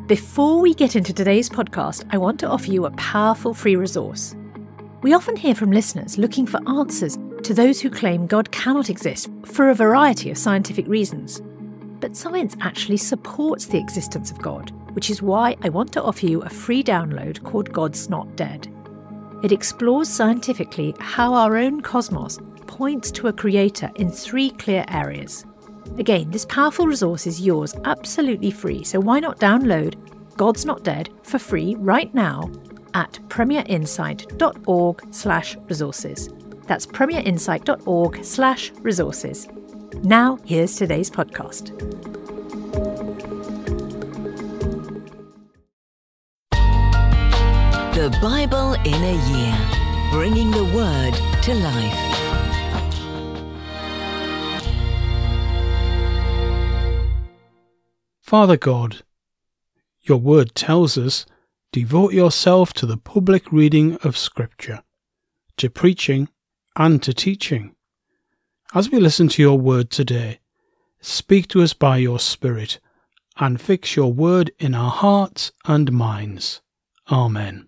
Before we get into today's podcast, I want to offer you a powerful free resource. We often hear from listeners looking for answers to those who claim God cannot exist for a variety of scientific reasons. But science actually supports the existence of God, which is why I want to offer you a free download called God's Not Dead. It explores scientifically how our own cosmos points to a creator in 3 clear areas. Again, this powerful resource is yours absolutely free, so why not download God's Not Dead for free right now at premierinsight.org/resources. That's premierinsight.org/resources. Now, here's today's podcast. The Bible in a Year, bringing the Word to life. Father God, your word tells us, devote yourself to the public reading of Scripture, to preaching and to teaching. As we listen to your word today, speak to us by your Spirit and fix your word in our hearts and minds. Amen.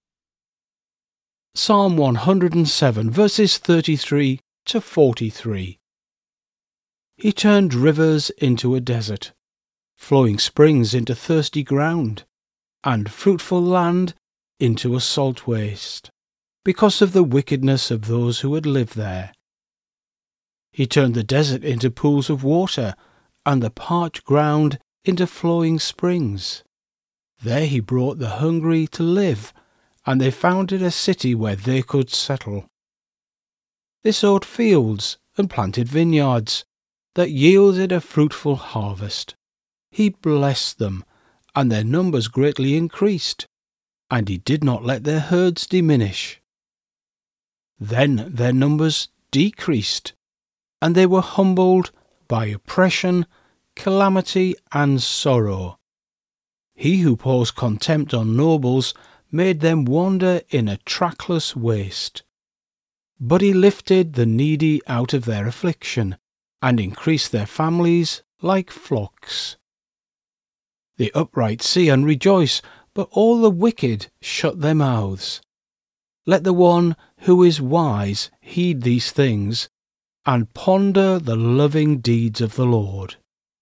Psalm 107, verses 33 to 43. He turned rivers into a desert, flowing springs into thirsty ground, and fruitful land into a salt waste, because of the wickedness of those who had lived there. He turned the desert into pools of water, and the parched ground into flowing springs. There he brought the hungry to live, and they founded a city where they could settle. They sowed fields and planted vineyards that yielded a fruitful harvest. He blessed them, and their numbers greatly increased, and he did not let their herds diminish. Then their numbers decreased, and they were humbled by oppression, calamity, and sorrow. He who pours contempt on nobles made them wander in a trackless waste. But he lifted the needy out of their affliction, and increased their families like flocks. The upright see and rejoice, but all the wicked shut their mouths. Let the one who is wise heed these things, and ponder the loving deeds of the Lord.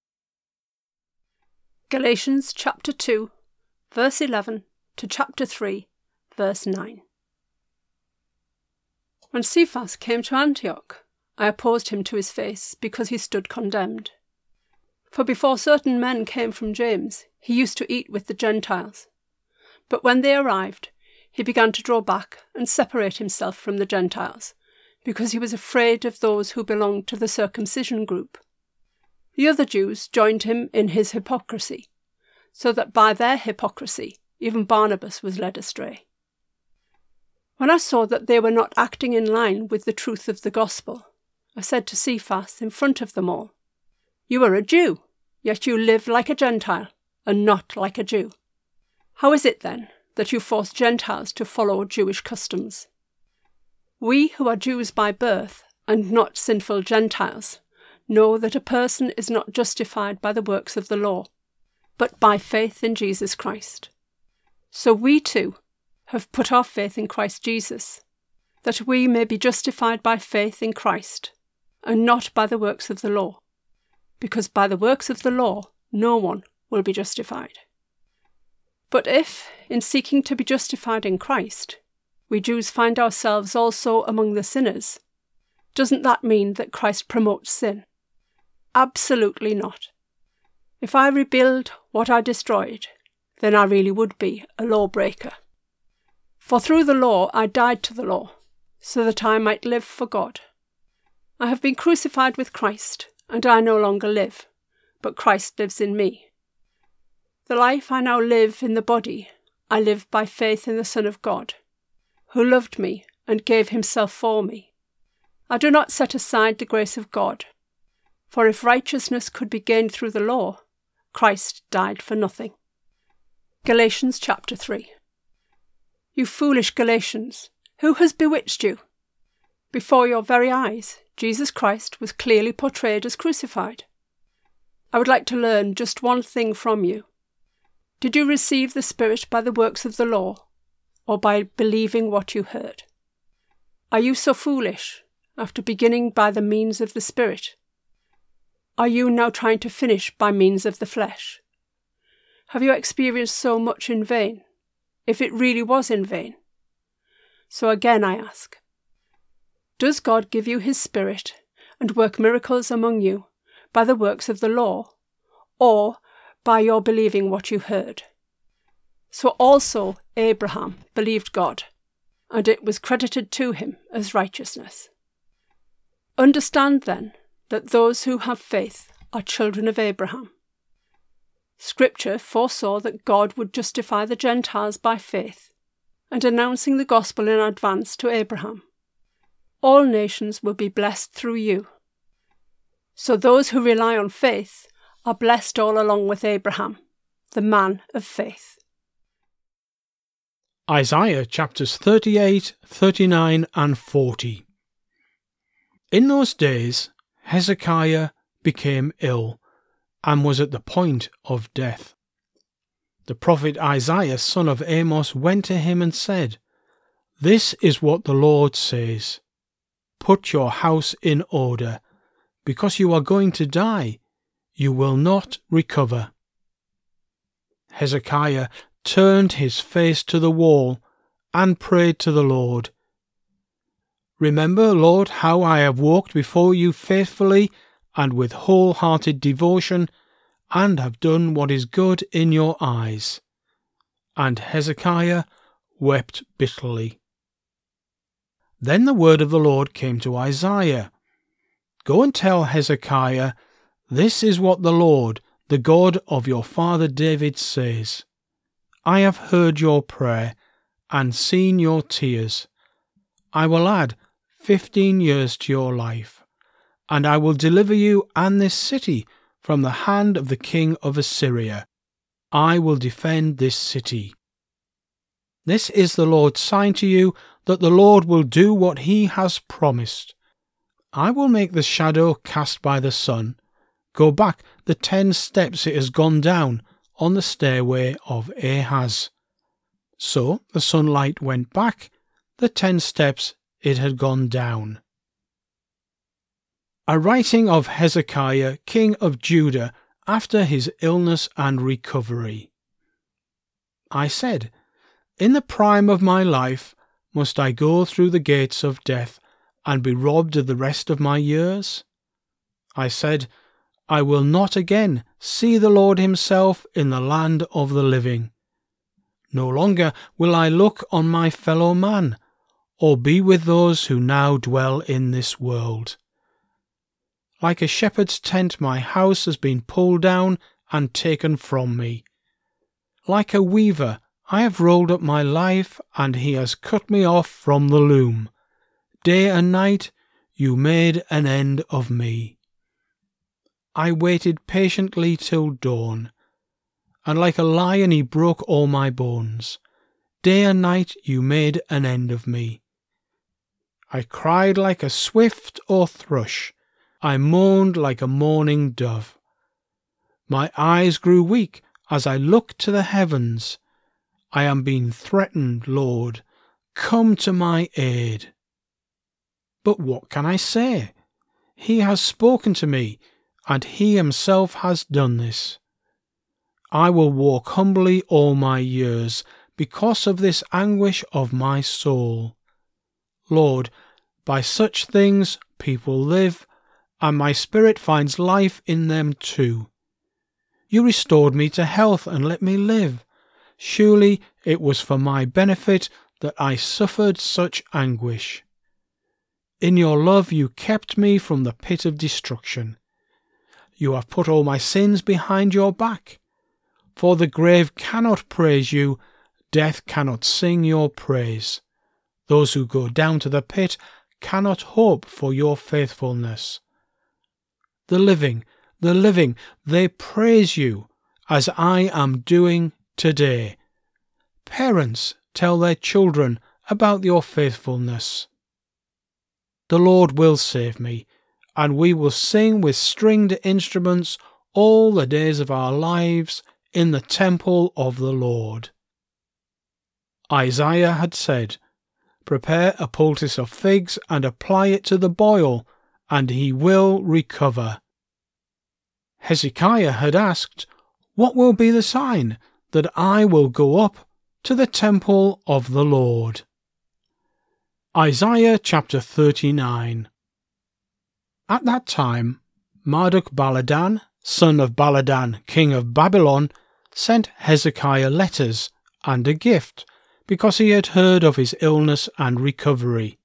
Galatians chapter 2, verse 11 to chapter 3, verse 9. When Cephas came to Antioch, I opposed him to his face, because he stood condemned. For before certain men came from James, he used to eat with the Gentiles. But when they arrived, he began to draw back and separate himself from the Gentiles, because he was afraid of those who belonged to the circumcision group. The other Jews joined him in his hypocrisy, so that by their hypocrisy even Barnabas was led astray. When I saw that they were not acting in line with the truth of the gospel, I said to Cephas in front of them all, "You are a Jew, yet you live like a Gentile, and not like a Jew. How is it, then, that you force Gentiles to follow Jewish customs? We who are Jews by birth, and not sinful Gentiles, know that a person is not justified by the works of the law, but by faith in Jesus Christ. So we too have put our faith in Christ Jesus, that we may be justified by faith in Christ, and not by the works of the law, because by the works of the law no one will be justified. But if, in seeking to be justified in Christ, we Jews find ourselves also among the sinners, doesn't that mean that Christ promotes sin? Absolutely not. If I rebuild what I destroyed, then I really would be a lawbreaker. For through the law I died to the law, so that I might live for God. I have been crucified with Christ, and I no longer live, but Christ lives in me. The life I now live in the body, I live by faith in the Son of God, who loved me and gave himself for me. I do not set aside the grace of God, for if righteousness could be gained through the law, Christ died for nothing." Galatians chapter 3. You foolish Galatians, who has bewitched you? Before your very eyes, Jesus Christ was clearly portrayed as crucified. I would like to learn just one thing from you. Did you receive the Spirit by the works of the law, or by believing what you heard? Are you so foolish, after beginning by the means of the Spirit? Are you now trying to finish by means of the flesh? Have you experienced so much in vain, if it really was in vain? So again I ask, does God give you his Spirit and work miracles among you by the works of the law, or by your believing what you heard? So also Abraham believed God, and it was credited to him as righteousness. Understand then that those who have faith are children of Abraham. Scripture foresaw that God would justify the Gentiles by faith, and announcing the gospel in advance to Abraham. All nations will be blessed through you. So those who rely on faith are blessed all along with Abraham, the man of faith. Isaiah chapters 38, 39 and 40. In those days Hezekiah became ill and was at the point of death. The prophet Isaiah, son of Amos, went to him and said, "This is what the Lord says. Put your house in order, because you are going to die. You will not recover." Hezekiah turned his face to the wall and prayed to the Lord. "Remember, Lord, how I have walked before you faithfully and with wholehearted devotion, and have done what is good in your eyes." And Hezekiah wept bitterly. Then the word of the Lord came to Isaiah. "Go and tell Hezekiah, this is what the Lord, the God of your father David, says. I have heard your prayer and seen your tears. I will add 15 years to your life, and I will deliver you and this city from the hand of the king of Assyria. I will defend this city. This is the Lord's sign to you that the Lord will do what he has promised. I will make the shadow cast by the sun go back the 10 steps it has gone down on the stairway of Ahaz." So the sunlight went back the 10 steps it had gone down. A writing of Hezekiah, king of Judah, after his illness and recovery. I said, "In the prime of my life, must I go through the gates of death and be robbed of the rest of my years?" I said, "I will not again see the Lord himself in the land of the living. No longer will I look on my fellow man, or be with those who now dwell in this world. Like a shepherd's tent my house has been pulled down and taken from me. Like a weaver I have rolled up my life, and he has cut me off from the loom. Day and night you made an end of me. I waited patiently till dawn, and like a lion he broke all my bones. Day and night you made an end of me. I cried like a swift or thrush. I moaned like a mourning dove. My eyes grew weak as I looked to the heavens. I am being threatened, Lord. Come to my aid." But what can I say? He has spoken to me, and he himself has done this. I will walk humbly all my years because of this anguish of my soul. Lord, by such things people live, and my spirit finds life in them too. You restored me to health and let me live. Surely it was for my benefit that I suffered such anguish. In your love you kept me from the pit of destruction. You have put all my sins behind your back. For the grave cannot praise you, death cannot sing your praise. Those who go down to the pit cannot hope for your faithfulness. The living, they praise you, as I am doing today. Parents tell their children about your faithfulness. The Lord will save me, and we will sing with stringed instruments all the days of our lives in the temple of the Lord. Isaiah had said, "Prepare a poultice of figs and apply it to the boil, and he will recover." Hezekiah had asked, "What will be the sign that I will go up to the temple of the Lord?" Isaiah chapter 39. At that time, Marduk-Baladan, son of Baladan, king of Babylon, sent Hezekiah letters and a gift, because he had heard of his illness and recovery.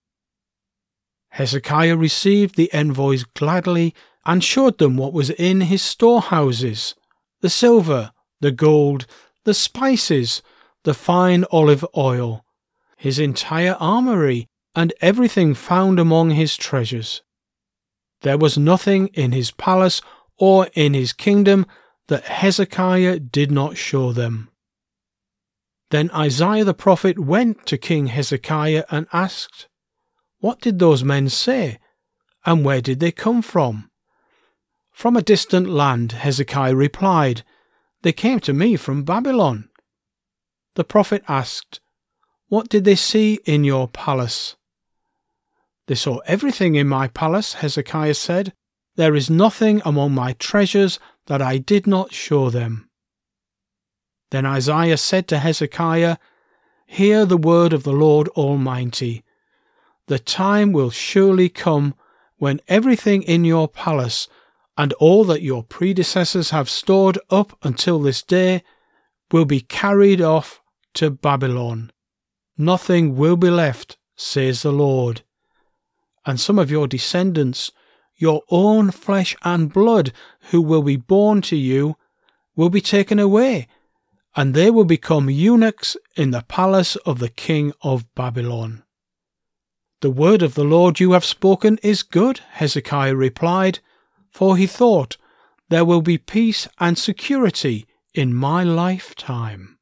Hezekiah received the envoys gladly and showed them what was in his storehouses, the silver, the gold, the spices, the fine olive oil, his entire armoury, and everything found among his treasures. There was nothing in his palace or in his kingdom that Hezekiah did not show them. Then Isaiah the prophet went to King Hezekiah and asked, "What did those men say, and where did they come from?" "From a distant land," Hezekiah replied. "They came to me from Babylon." The prophet asked, "What did they see in your palace?" "They saw everything in my palace," Hezekiah said. "There is nothing among my treasures that I did not show them." Then Isaiah said to Hezekiah, "Hear the word of the Lord Almighty. The time will surely come when everything in your palace and all that your predecessors have stored up until this day will be carried off to Babylon. Nothing will be left, says the Lord. And some of your descendants, your own flesh and blood, who will be born to you, will be taken away, and they will become eunuchs in the palace of the king of Babylon." "The word of the Lord you have spoken is good," Hezekiah replied, for he thought, "There will be peace and security in my lifetime."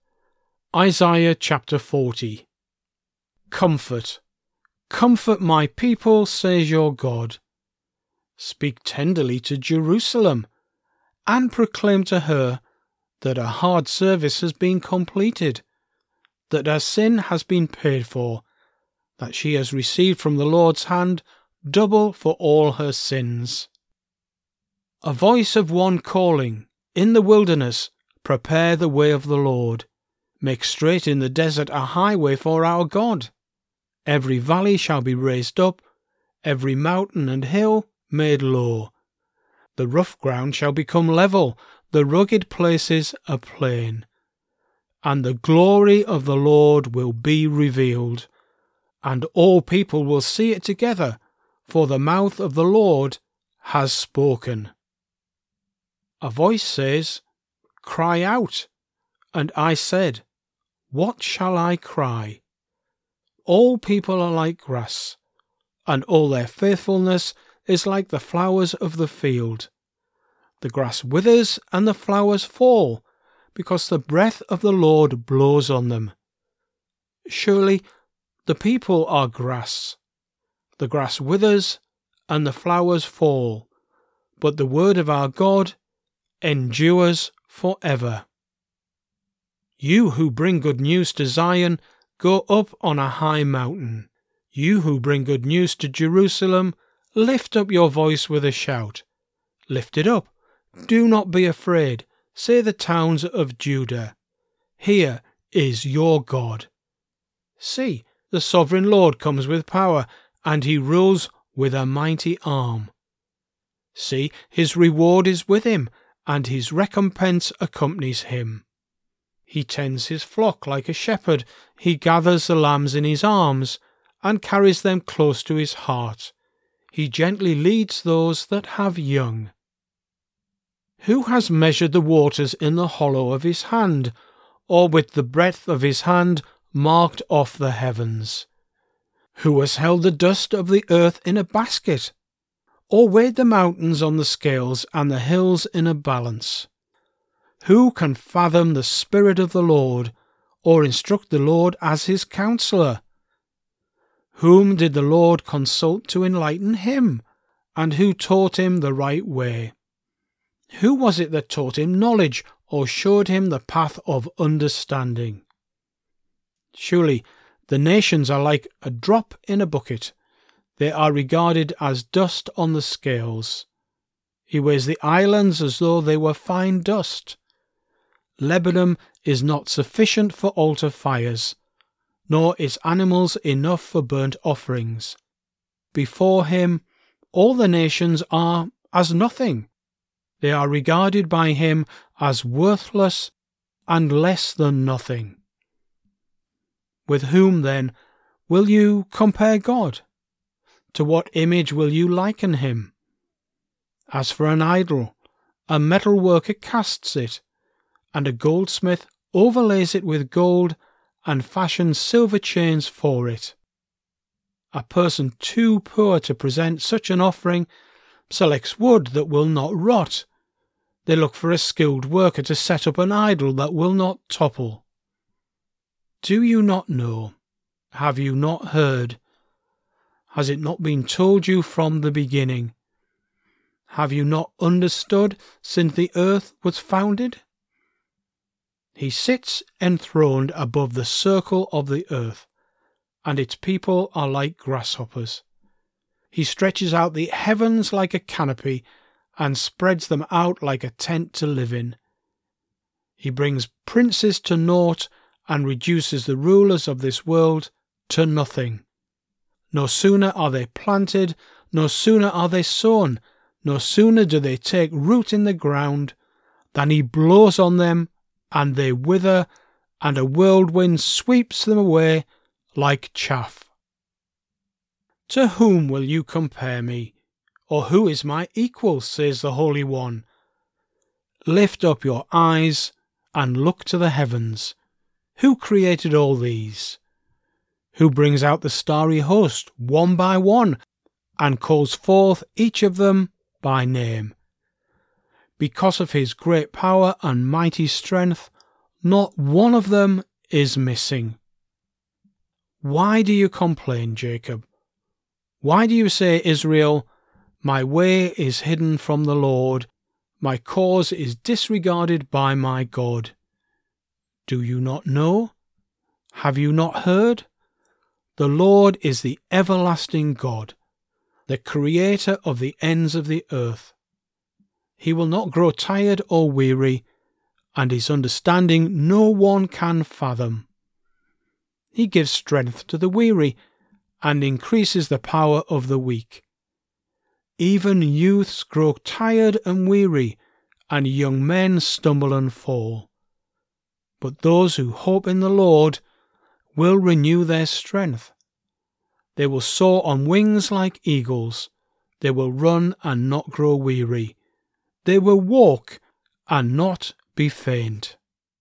Isaiah chapter 40. Comfort. Comfort my people, says your God. Speak tenderly to Jerusalem, and proclaim to her that her hard service has been completed, that her sin has been paid for, that she has received from the Lord's hand double for all her sins. A voice of one calling, in the wilderness, prepare the way of the Lord. Make straight in the desert a highway for our God. Every valley shall be raised up, every mountain and hill made low. The rough ground shall become level, the rugged places a plain. And the glory of the Lord will be revealed, and all people will see it together, for the mouth of the Lord has spoken. A voice says, "Cry out." And I said, "What shall I cry?" All people are like grass, and all their faithfulness is like the flowers of the field. The grass withers and the flowers fall, because the breath of the Lord blows on them. Surely the people are grass. The grass withers and the flowers fall, but the word of our God endures forever. You who bring good news to Zion, go up on a high mountain. You who bring good news to Jerusalem, lift up your voice with a shout. Lift it up. Do not be afraid, say the towns of Judah. Here is your God. See, the sovereign Lord comes with power, and he rules with a mighty arm. See, his reward is with him, and his recompense accompanies him. He tends his flock like a shepherd. He gathers the lambs in his arms and carries them close to his heart. He gently leads those that have young. Who has measured the waters in the hollow of his hand, or with the breadth of his hand marked off the heavens? Who has held the dust of the earth in a basket, or weighed the mountains on the scales and the hills in a balance? Who can fathom the Spirit of the Lord, or instruct the Lord as his counselor? Whom did the Lord consult to enlighten him, and who taught him the right way? Who was it that taught him knowledge, or showed him the path of understanding. Surely the nations are like a drop in a bucket. They are regarded as dust on the scales. He weighs the islands as though they were fine dust. Lebanon is not sufficient for altar fires, nor its animals enough for burnt offerings. Before him all the nations are as nothing. They are regarded by him as worthless and less than nothing. With whom, then, will you compare God? To what image will you liken him? As for an idol, a metal worker casts it, and a goldsmith overlays it with gold and fashions silver chains for it. A person too poor to present such an offering selects wood that will not rot. They look for a skilled worker to set up an idol that will not topple. Do you not know? Have you not heard? Has it not been told you from the beginning? Have you not understood since the earth was founded? He sits enthroned above the circle of the earth, and its people are like grasshoppers. He stretches out the heavens like a canopy and spreads them out like a tent to live in. He brings princes to naught and reduces the rulers of this world to nothing. No sooner are they planted, no sooner are they sown, no sooner do they take root in the ground, than he blows on them, and they wither, and a whirlwind sweeps them away like chaff. To whom will you compare me? Or who is my equal, says the Holy One? Lift up your eyes and look to the heavens. Who created all these? Who brings out the starry host one by one, and calls forth each of them by name? Because of his great power and mighty strength, not one of them is missing. Why do you complain, Jacob? Why do you say, Israel, my way is hidden from the Lord, my cause is disregarded by my God? Do you not know? Have you not heard? The Lord is the everlasting God, the creator of the ends of the earth. He will not grow tired or weary, and his understanding no one can fathom. He gives strength to the weary, and increases the power of the weak. Even youths grow tired and weary, and young men stumble and fall. But those who hope in the Lord will renew their strength. They will soar on wings like eagles. They will run and not grow weary. They will walk and not be faint.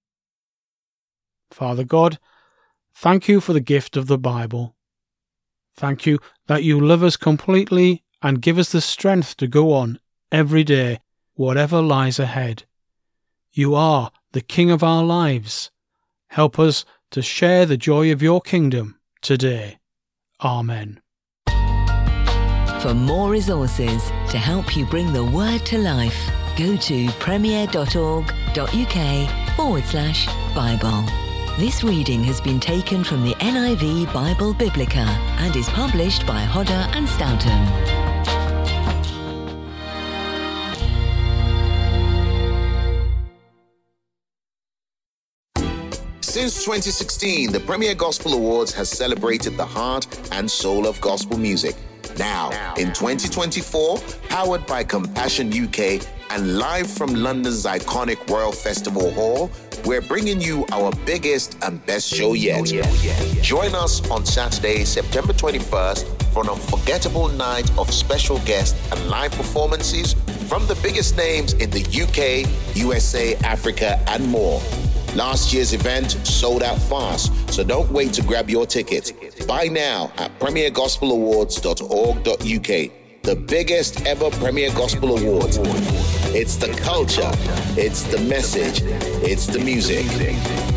Father God, thank you for the gift of the Bible. Thank you that you love us completely and give us the strength to go on every day, whatever lies ahead. You are the King of our lives. Help us to share the joy of your kingdom today. Amen. For more resources to help you bring the word to life, go to premier.org.uk/Bible. This reading has been taken from the NIV Bible Biblica and is published by Hodder and Stoughton. Since 2016, the Premier Gospel Awards has celebrated the heart and soul of gospel music. Now, in 2024, powered by Compassion UK and live from London's iconic Royal Festival Hall, we're bringing you our biggest and best show yet. Join us on Saturday, September 21st for an unforgettable night of special guests and live performances from the biggest names in the UK, USA, Africa, and more. Last year's event sold out fast, so don't wait to grab your ticket. Buy now at premiergospelawards.org.uk. The biggest ever Premier Gospel Awards. It's the culture, it's the message, it's the music.